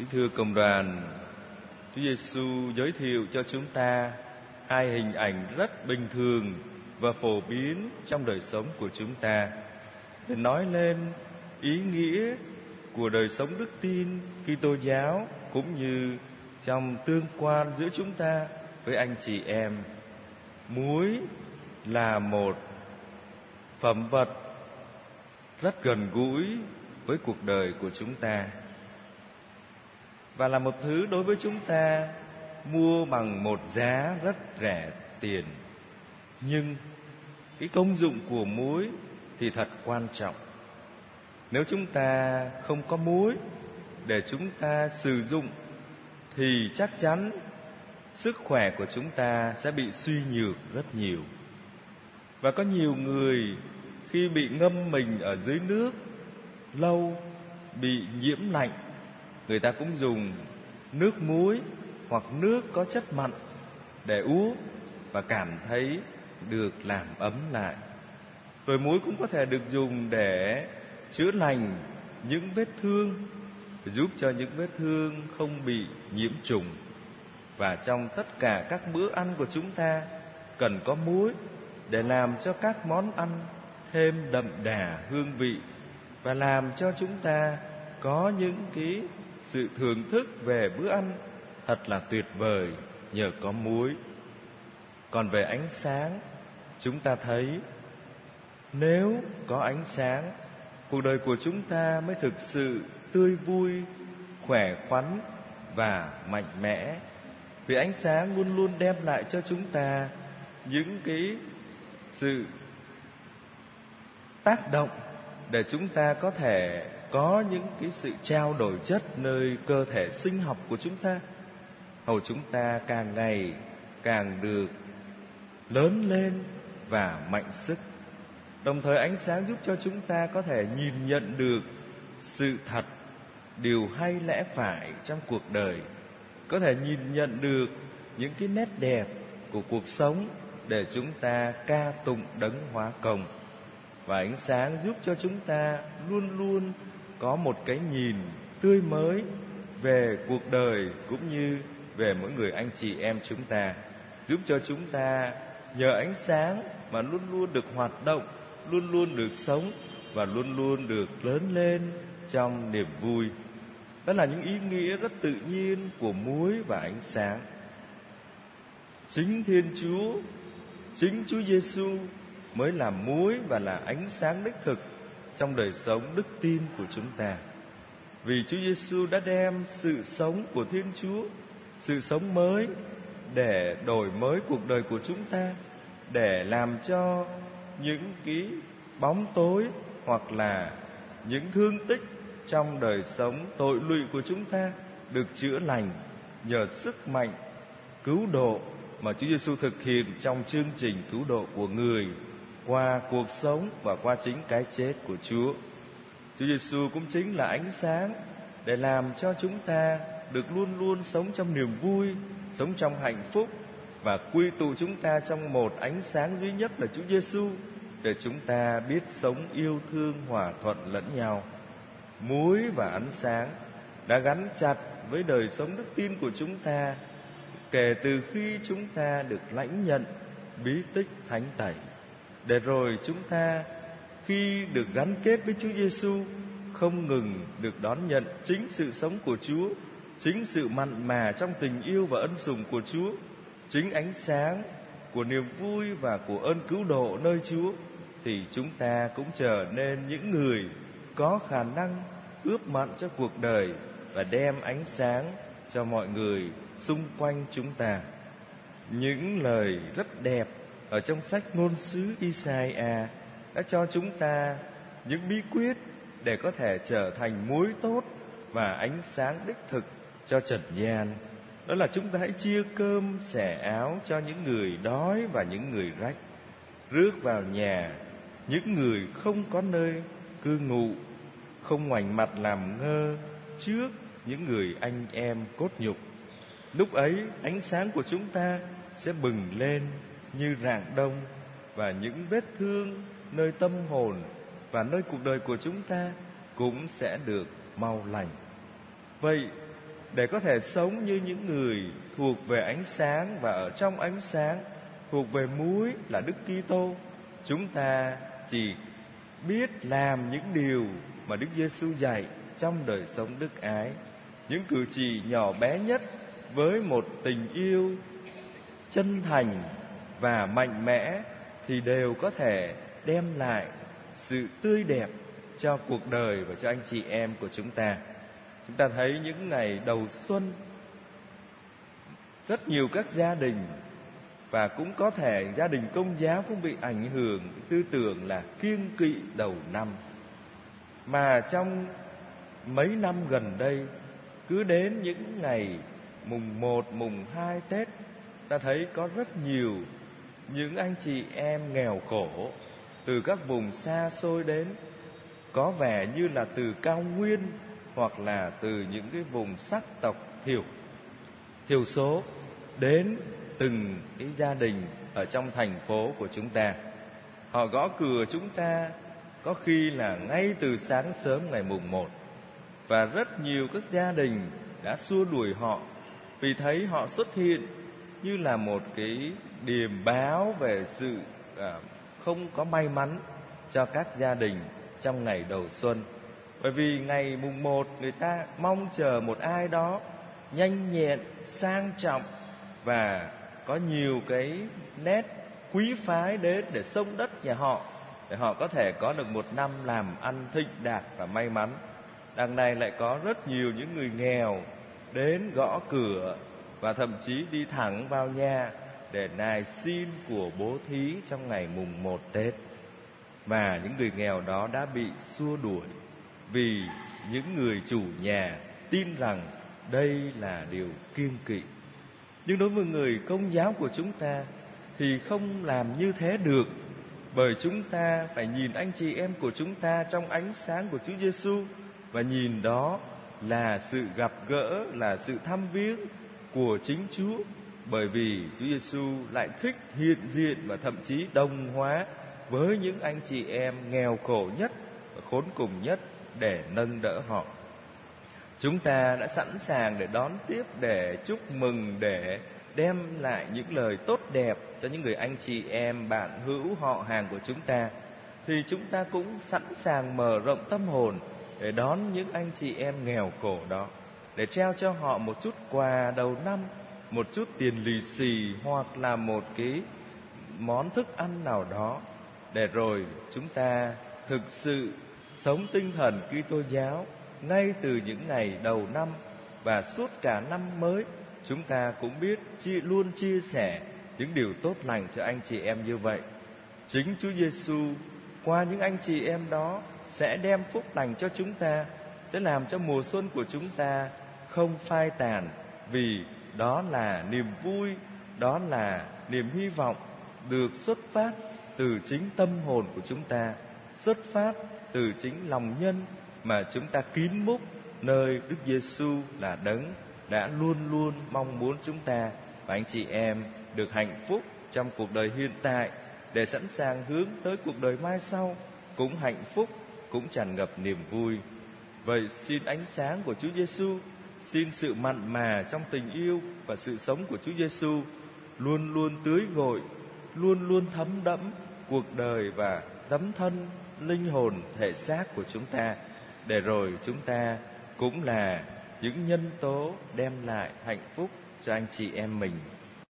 Kính thưa cộng đoàn, Chúa Giêsu giới thiệu cho chúng ta hai hình ảnh rất bình thường và phổ biến trong đời sống của chúng ta để nói lên ý nghĩa của đời sống đức tin Kitô giáo cũng như trong tương quan giữa chúng ta với anh chị em. Muối là một phẩm vật rất gần gũi với cuộc đời của chúng ta và là một thứ đối với chúng ta mua bằng một giá rất rẻ tiền. Nhưng cái công dụng của muối thì thật quan trọng. Nếu chúng ta không có muối để chúng ta sử dụng thì chắc chắn sức khỏe của chúng ta sẽ bị suy nhược rất nhiều. Và có nhiều người khi bị ngâm mình ở dưới nước lâu, bị nhiễm lạnh, người ta cũng dùng nước muối hoặc nước có chất mặn để uống và cảm thấy được làm ấm lại. Rồi muối cũng có thể được dùng để chữa lành những vết thương, giúp cho những vết thương không bị nhiễm trùng. Và trong tất cả các bữa ăn của chúng ta cần có muối để làm cho các món ăn thêm đậm đà hương vị và làm cho chúng ta có những cái sự thưởng thức về bữa ăn thật là tuyệt vời nhờ có muối. Còn về ánh sáng, chúng ta thấy nếu có ánh sáng, cuộc đời của chúng ta mới thực sự tươi vui, khỏe khoắn và mạnh mẽ. Vì ánh sáng luôn luôn đem lại cho chúng ta những cái sự tác động để chúng ta có thể có những cái sự trao đổi chất nơi cơ thể sinh học của chúng ta, hầu chúng ta càng ngày càng được lớn lên và mạnh sức. Đồng thời ánh sáng giúp cho chúng ta có thể nhìn nhận được sự thật, điều hay lẽ phải trong cuộc đời, có thể nhìn nhận được những cái nét đẹp của cuộc sống để chúng ta ca tụng Đấng Hóa Công. Và ánh sáng giúp cho chúng ta luôn luôn có một cái nhìn tươi mới về cuộc đời cũng như về mỗi người anh chị em chúng ta, giúp cho chúng ta nhờ ánh sáng mà luôn luôn được hoạt động, luôn luôn được sống và luôn luôn được lớn lên trong niềm vui. Đó là những ý nghĩa rất tự nhiên của muối và ánh sáng. Chính Thiên Chúa, chính Chúa Giêsu mới là muối và là ánh sáng đích thực trong đời sống đức tin của chúng ta. Vì Chúa Giêsu đã đem sự sống của Thiên Chúa, sự sống mới để đổi mới cuộc đời của chúng ta, để làm cho những cái bóng tối hoặc là những thương tích trong đời sống tội lụy của chúng ta được chữa lành nhờ sức mạnh cứu độ mà Chúa Giêsu thực hiện trong chương trình cứu độ của người qua cuộc sống và qua chính cái chết của Chúa. Chúa Giêsu cũng chính là ánh sáng để làm cho chúng ta được luôn luôn sống trong niềm vui, sống trong hạnh phúc và quy tụ chúng ta trong một ánh sáng duy nhất là Chúa Giêsu, để chúng ta biết sống yêu thương hòa thuận lẫn nhau. Muối và ánh sáng đã gắn chặt với đời sống đức tin của chúng ta kể từ khi chúng ta được lãnh nhận bí tích thánh tẩy, để rồi chúng ta khi được gắn kết với Chúa Giêsu không ngừng được đón nhận chính sự sống của Chúa, chính sự mặn mà trong tình yêu và ân sủng của Chúa, chính ánh sáng của niềm vui và của ơn cứu độ nơi Chúa, thì chúng ta cũng trở nên những người có khả năng ướp mặn cho cuộc đời và đem ánh sáng cho mọi người xung quanh chúng ta. Những lời rất đẹp ở trong sách ngôn sứ Isaiah đã cho chúng ta những bí quyết để có thể trở thành muối tốt và ánh sáng đích thực cho trần gian. Đó là chúng ta hãy chia cơm xẻ áo cho những người đói và những người rách, rước vào nhà những người không có nơi cư ngụ, không ngoảnh mặt làm ngơ trước những người anh em cốt nhục. Lúc ấy ánh sáng của chúng ta sẽ bừng lên như rạng đông, và những vết thương nơi tâm hồn và nơi cuộc đời của chúng ta cũng sẽ được mau lành. Vậy để có thể sống như những người thuộc về ánh sáng và ở trong ánh sáng, thuộc về muối là Đức Kitô. Chúng ta chỉ biết làm những điều mà Đức Giêsu dạy trong đời sống đức ái, những cử chỉ nhỏ bé nhất với một tình yêu chân thành và mạnh mẽ thì đều có thể đem lại sự tươi đẹp cho cuộc đời và cho anh chị em của chúng ta. Chúng ta thấy những ngày đầu xuân, rất nhiều các gia đình, và cũng có thể gia đình Công giáo cũng bị ảnh hưởng tư tưởng là kiêng kỵ đầu năm. Mà trong mấy năm gần đây, cứ đến những ngày mùng 1, mùng 2 Tết, ta thấy có rất nhiều những anh chị em nghèo khổ từ các vùng xa xôi đến, có vẻ như là từ cao nguyên hoặc là từ những cái vùng sắc tộc thiểu số đến từng cái gia đình ở trong thành phố của chúng ta. Họ gõ cửa chúng ta có khi là ngay từ sáng sớm ngày mùng 1, và rất nhiều các gia đình đã xua đuổi họ vì thấy họ xuất hiện như là một cái điềm báo về sự không có may mắn cho các gia đình trong ngày đầu xuân. Bởi vì ngày mùng 1 người ta mong chờ một ai đó nhanh nhẹn, sang trọng và có nhiều cái nét quý phái đến để xông đất nhà họ, để họ có thể có được một năm làm ăn thịnh đạt và may mắn. Đằng này lại có rất nhiều những người nghèo đến gõ cửa và thậm chí đi thẳng vào nhà để nài xin của bố thí trong ngày mùng 1 Tết. Và những người nghèo đó đã bị xua đuổi vì những người chủ nhà tin rằng đây là điều kiêng kỵ. Nhưng đối với người Công giáo của chúng ta thì không làm như thế được, bởi chúng ta phải nhìn anh chị em của chúng ta trong ánh sáng của Chúa Giêsu, và nhìn đó là sự gặp gỡ, là sự thăm viếng của chính Chúa. Bởi vì Chúa Giêsu lại thích hiện diện và thậm chí đồng hóa với những anh chị em nghèo khổ nhất và khốn cùng nhất để nâng đỡ họ. Chúng ta đã sẵn sàng để đón tiếp, để chúc mừng, để đem lại những lời tốt đẹp cho những người anh chị em, bạn hữu, họ hàng của chúng ta, thì chúng ta cũng sẵn sàng mở rộng tâm hồn để đón những anh chị em nghèo khổ đó, để trao cho họ một chút quà đầu năm, một chút tiền lì xì hoặc là một cái món thức ăn nào đó, để rồi chúng ta thực sự sống tinh thần Kitô giáo ngay từ những ngày đầu năm và suốt cả năm mới. Chúng ta cũng biết luôn chia sẻ những điều tốt lành cho anh chị em như vậy. Chính Chúa Giêsu qua những anh chị em đó sẽ đem phúc lành cho chúng ta, sẽ làm cho mùa xuân của chúng ta không phai tàn, vì đó là niềm vui, đó là niềm hy vọng được xuất phát từ chính tâm hồn của chúng ta, xuất phát từ chính lòng nhân mà chúng ta kín múc nơi Đức Giêsu là đấng đã luôn luôn mong muốn chúng ta và anh chị em được hạnh phúc trong cuộc đời hiện tại, để sẵn sàng hướng tới cuộc đời mai sau cũng hạnh phúc, cũng tràn ngập niềm vui. Vậy xin ánh sáng của Chúa Giêsu, xin sự mặn mà trong tình yêu và sự sống của Chúa Giêsu luôn luôn tưới gội, luôn luôn thấm đẫm cuộc đời và tấm thân, linh hồn, thể xác của chúng ta, để rồi chúng ta cũng là những nhân tố đem lại hạnh phúc cho anh chị em mình.